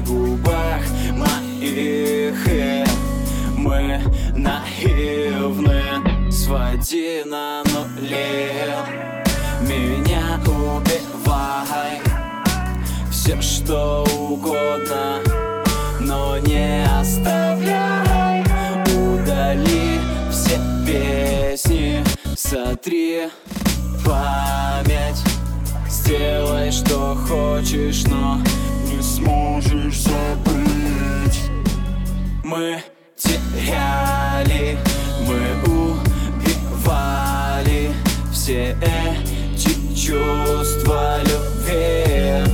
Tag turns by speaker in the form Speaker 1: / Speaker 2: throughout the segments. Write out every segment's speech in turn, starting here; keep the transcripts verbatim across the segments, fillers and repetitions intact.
Speaker 1: губах моих, и мы наивны. Своди на нули, меня убивай, все что угодно, но не оставляй. Удали все песни, сотри память, сделай что хочешь, но не сможешь забыть. Мы теряли, мы убивали все эти чувства любви.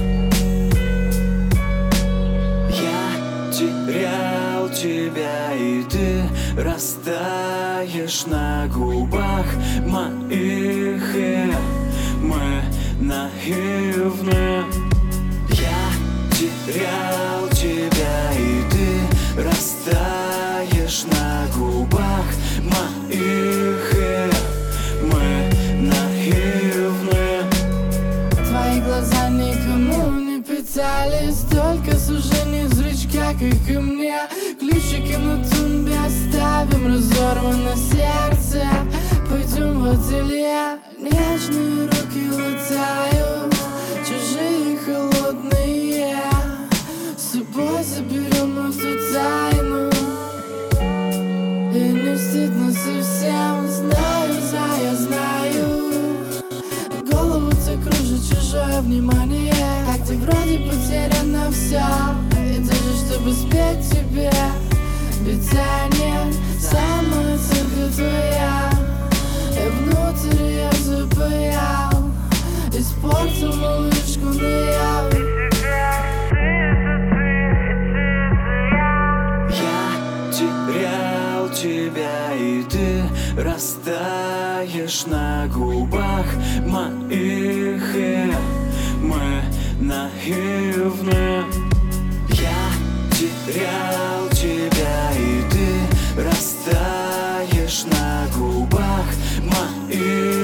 Speaker 1: Я терял тебя, и ты растаешь на губах моих, и мы наивны. Я терял тебя, и ты растаешь на губах моих, и мы наивны.
Speaker 2: Твои глаза никому не питались, только сужений зрачка, как и мне. Ключики на тумбе оставим, разорвано сердце. Пойдем в ателье, нежные руки летают, чужие холодные. С собой заберем эту тайну, и не стыдно совсем. Знаю, знаю, знаю, голову-то кружит чужое внимание, как ты вроде потеряно все. И даже чтобы спеть тебе, бетание, самая церковь твоя. И внутрь я запаял, испортил малышку, но я
Speaker 1: Я терял тебя, и ты растаешь на губах моих, и мы наивны. Я терял тебя, и ты растаешь на губах моих.